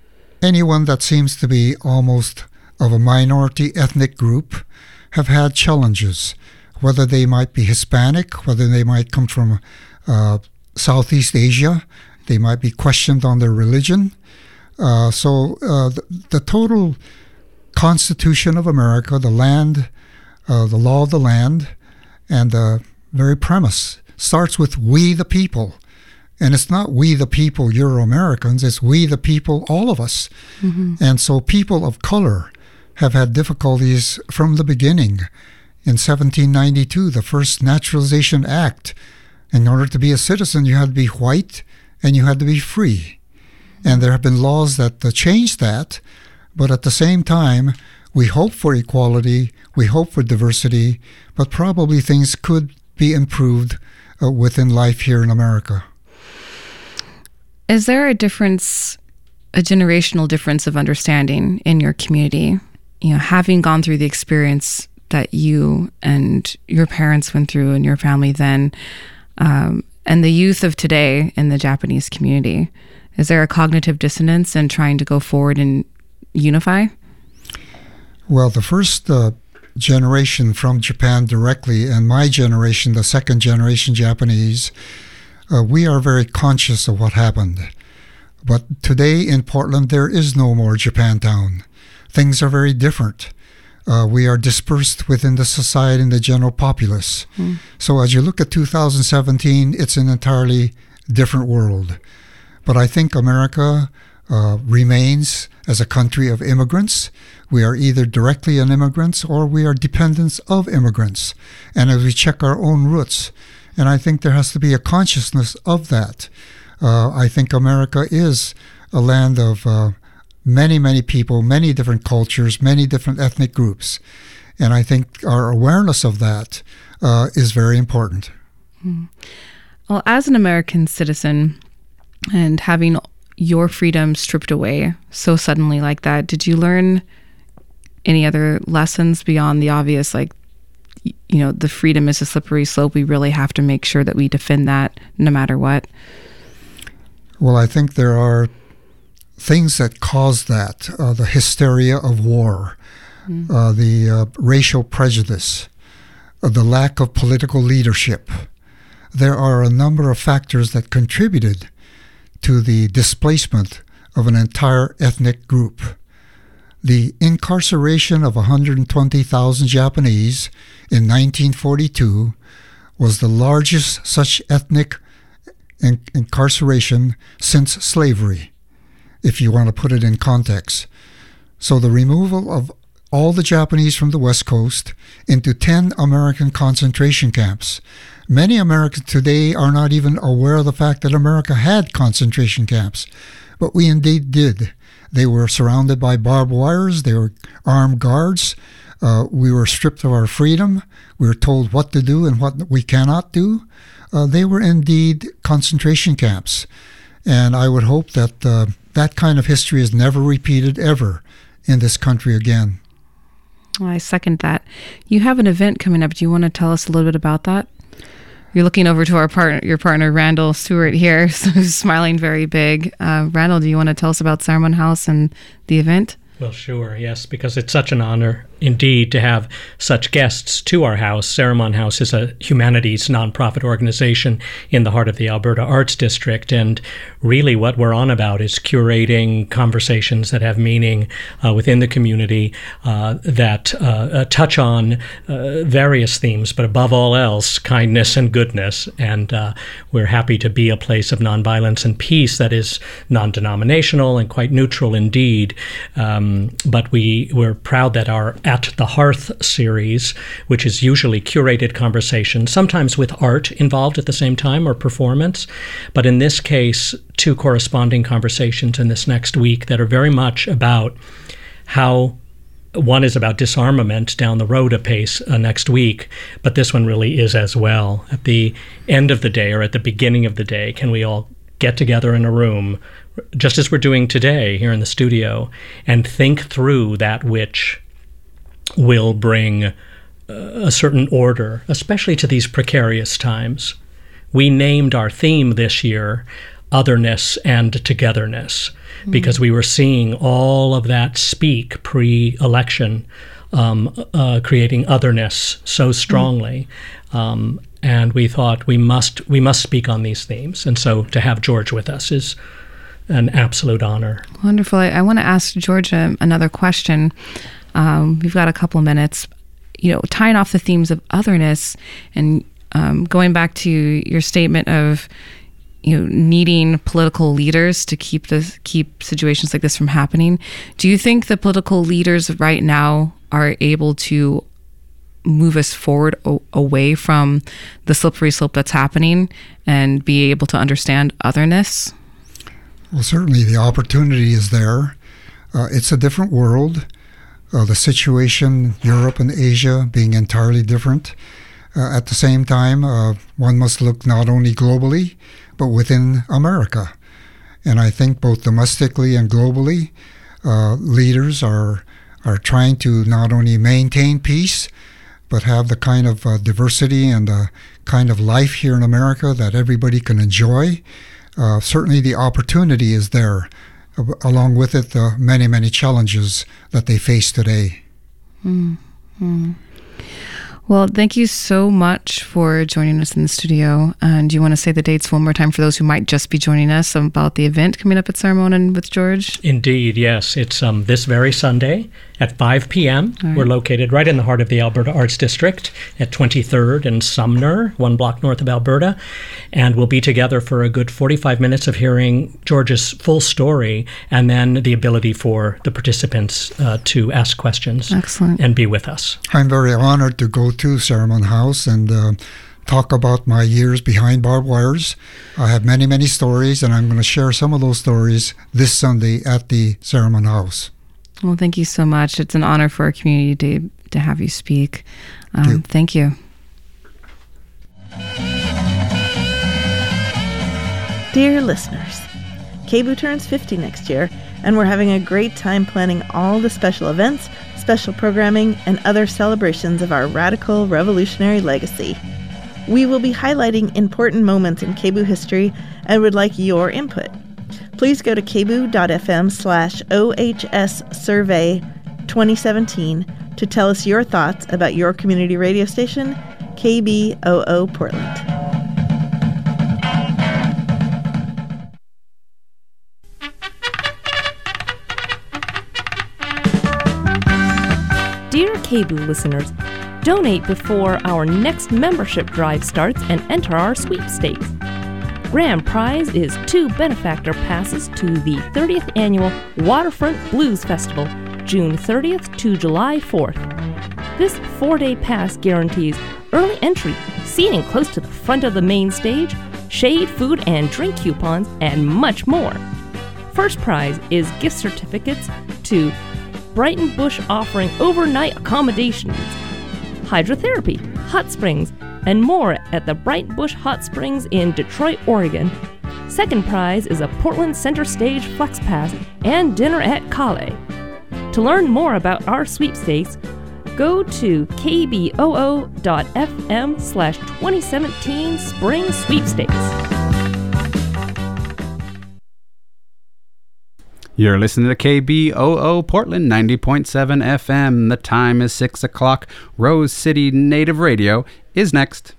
anyone that seems to be almost of a minority ethnic group have had challenges, whether they might be Hispanic, whether they might come from uh, Southeast Asia, they might be questioned on their religion. Uh, so uh, the, the total Constitution of America, the land, uh, the law of the land, and the very premise starts with we the people. And it's not we the people, Euro-Americans, it's we the people, all of us. Mm-hmm. And so people of color have had difficulties from the beginning. In seventeen ninety-two, the first Naturalization Act, in order to be a citizen, you had to be white and you had to be free. And there have been laws that uh, changed that, but at the same time, we hope for equality, we hope for diversity, but probably things could be improved uh, within life here in America. Is there a difference, a generational difference of understanding in your community? You know, having gone through the experience that you and your parents went through and your family then, um, and the youth of today in the Japanese community, is there a cognitive dissonance in trying to go forward and unify? Well, the first uh, generation from Japan directly, and my generation, the second generation Japanese, uh, we are very conscious of what happened. But today in Portland, there is no more Japantown. Things are very different. Uh, we are dispersed within the society and the general populace. Mm. So as you look at two thousand seventeen, it's an entirely different world. But I think America uh, remains as a country of immigrants. We are either directly an immigrants or we are dependents of immigrants. And as we check our own roots, and I think there has to be a consciousness of that. Uh, I think America is a land of uh, many, many people, many different cultures, many different ethnic groups. And I think our awareness of that uh, is very important. Mm. Well, as an American citizen and having your freedom stripped away so suddenly like that, did you learn any other lessons beyond the obvious, like, you know, the freedom is a slippery slope. We really have to make sure that we defend that no matter what? Well, I think there are things that cause that, uh, the hysteria of war, mm. uh, the uh, racial prejudice, uh, the lack of political leadership. There are a number of factors that contributed to the displacement of an entire ethnic group. The incarceration of one hundred twenty thousand Japanese in nineteen forty-two was the largest such ethnic in- incarceration since slavery, if you want to put it in context. So the removal of all the Japanese from the West Coast into ten American concentration camps. Many Americans today are not even aware of the fact that America had concentration camps, but we indeed did. They were surrounded by barbed wires. They were armed guards. Uh, we were stripped of our freedom. We were told what to do and what we cannot do. Uh, they were indeed concentration camps. And I would hope that uh, that kind of history is never repeated ever in this country again. Well, I second that. You have an event coming up. Do you want to tell us a little bit about that? You're looking over to our partner, your partner, Randall Stewart here, so he's smiling very big. Uh, Randall, do you want to tell us about Ceremon House and the event? Well, sure, yes, because it's such an honor indeed to have such guests to our house. Ceremon House is a humanities nonprofit organization in the heart of the Alberta Arts District, and really what we're on about is curating conversations that have meaning uh, within the community uh, that uh, uh, touch on uh, various themes, but above all else, kindness and goodness. And uh, we're happy to be a place of nonviolence and peace that is non-denominational and quite neutral indeed. Um, but we, we're proud that our At the Hearth series, which is usually curated conversation, sometimes with art involved at the same time or performance, but in this case, two corresponding conversations in this next week that are very much about how one is about disarmament down the road a pace uh, next week, but this one really is as well. At the end of the day or at the beginning of the day, can we all get together in a room, just as we're doing today here in the studio, and think through that which will bring uh, a certain order, especially to these precarious times. We named our theme this year Otherness and Togetherness, mm-hmm. because we were seeing all of that speak pre-election, um, uh, creating otherness so strongly. Mm-hmm. Um, and we thought we must we must speak on these themes. And so to have George with us is an absolute honor. Wonderful. I, I want to ask George uh, another question. Um, we've got a couple minutes, you know, tying off the themes of otherness and um, going back to your statement of, you know, needing political leaders to keep this, keep situations like this from happening. Do you think the political leaders right now are able to move us forward o- away from the slippery slope that's happening and be able to understand otherness? Well, certainly the opportunity is there. Uh, it's a different world. Uh, the situation, Europe and Asia being entirely different. Uh, at the same time, uh, one must look not only globally, but within America. And I think both domestically and globally, uh, leaders are are trying to not only maintain peace, but have the kind of uh, diversity and uh, kind of life here in America that everybody can enjoy. Uh, certainly the opportunity is there. Along with it, the many, many challenges that they face today. Mm-hmm. Well, thank you so much for joining us in the studio. And do you want to say the dates one more time for those who might just be joining us about the event coming up at Ceremon and with George? Indeed, yes. It's um, this very Sunday at five p.m. Right. We're located right in the heart of the Alberta Arts District at twenty-third and Sumner, one block north of Alberta. And we'll be together for a good forty-five minutes of hearing George's full story and then the ability for the participants uh, to ask questions. Excellent. And be with us. I'm very honored to go to Ceremon House and uh, talk about my years behind barbed wires. I have many, many stories, and I'm going to share some of those stories this Sunday at the Ceremon House. Well, thank you so much. It's an honor for our community to, to have you speak. Um, thank you. Dear listeners, K B U turns fifty next year, and we're having a great time planning all the special events, special programming, and other celebrations of our radical revolutionary legacy. We will be highlighting important moments in K B U history and would like your input. Please go to kboo.fm slash OHS survey 2017 to tell us your thoughts about your community radio station, K B O O Portland. Dear K B U listeners, donate before our next membership drive starts and enter our sweepstakes. Grand prize is two benefactor passes to the thirtieth Annual Waterfront Blues Festival, June thirtieth to July fourth. This four-day pass guarantees early entry, seating close to the front of the main stage, shade, food, and drink coupons, and much more. First prize is gift certificates to Brighton Bush offering overnight accommodations, hydrotherapy, hot springs, and more at the Brighton Bush Hot Springs in Detroit, Oregon. Second prize is a Portland Center Stage Flex Pass and dinner at Kale. To learn more about our sweepstakes, Go to kboo.fm slash 2017 Spring Sweepstakes. You're listening to K B O O Portland ninety point seven F M. The time is six o'clock. Rose City Native Radio is next.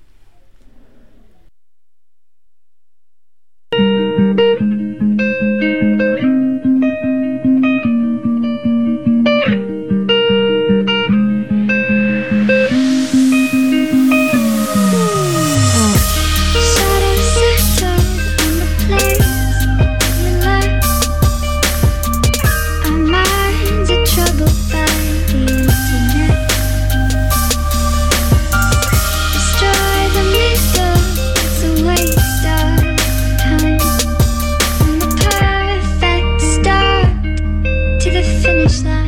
Finish line.